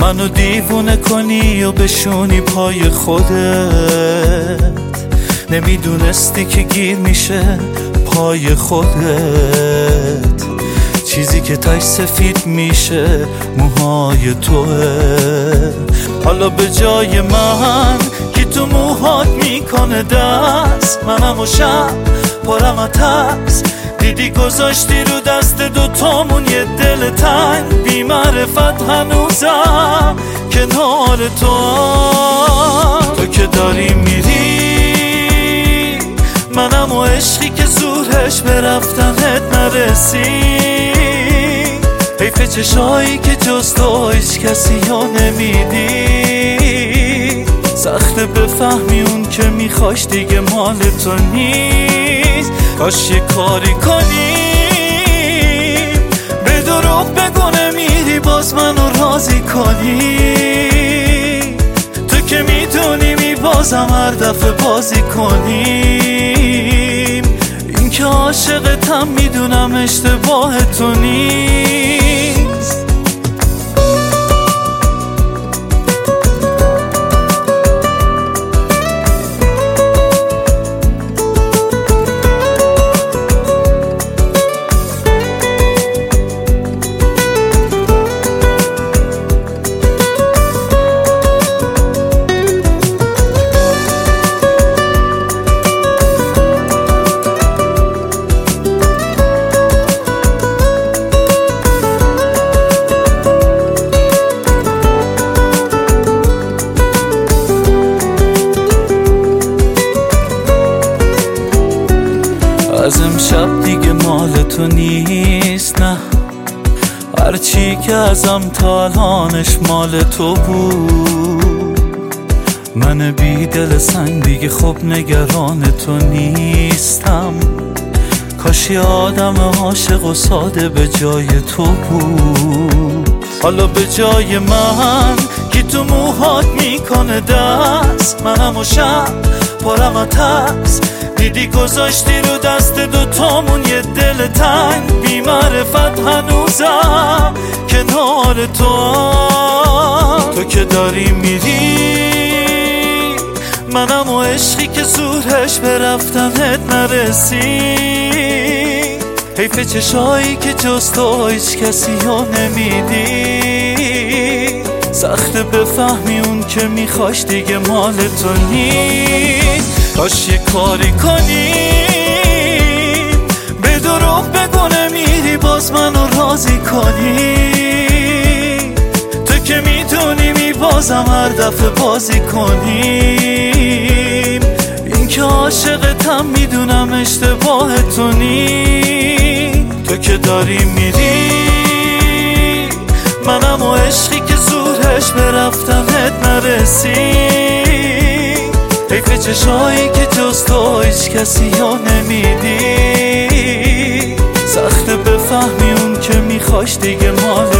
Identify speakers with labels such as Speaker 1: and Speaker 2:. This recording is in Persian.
Speaker 1: منو دیوونه کنی و بشونی پای خودت، نمیدونستی که گیر میشه پای خودت، چیزی که تاش سفید میشه موهای توه. حالا به جای من که تو موهات میکنه دست، منم و شب پرم از ترس، دیدی گذاشتی رو دست دوتامون یه دل تنگ، بی معرفت هنوزم کنار تو که داری میری، منم و عشقی که زورش به رفتنت نرسید. حیف چشایی که جز تو هیچ کسی ها نمیدی، سخته بفهمی اون که میخواش دیگه مال تو نیست. کاش یه کاری کنی به دروغ بگو نمیری باز منو راضی کنی، تو که میدونی بازم هر دفعه بازی کنیم. این که عاشقتم میدونم اشتباه تو نیست. از امشب دیگه مال تو نیست، نه هرچی که ازم تا الانش مال تو بود. من بی دل سنگ دیگه خب نگران تو نیستم، کاش یه آدم عاشق و ساده به جای تو بود. حالا به جای من که تو موهات میکنه دست، منم و شب پرم از ترس، دیدی گذاشتی رو دست دوتامون یه دل تنگ، بی معرفت هنوزم کنار تو که داری میری، منم و عشقی که زورش به رفتنت نرسید. حیف چشایی که جز تو هیچ کسی ها نمیدی، سخته بفهمی اون که میخواش دیگه مال تو نیست. کاش یه کاری کنی به دروغ بگو نمیری باز منو راضی کنی، تو که میدونی بازم هر دفعه بازی کنیم. این که عاشقتم میدونم اشتباه تو نیست. تو که داری میری، منم و عشقی که زورش به رفتنت نرسید. حیف چشایی که جز تو هیچ کسی ها نمیدی، سخته بفهمی اون که میخواش دیگه مال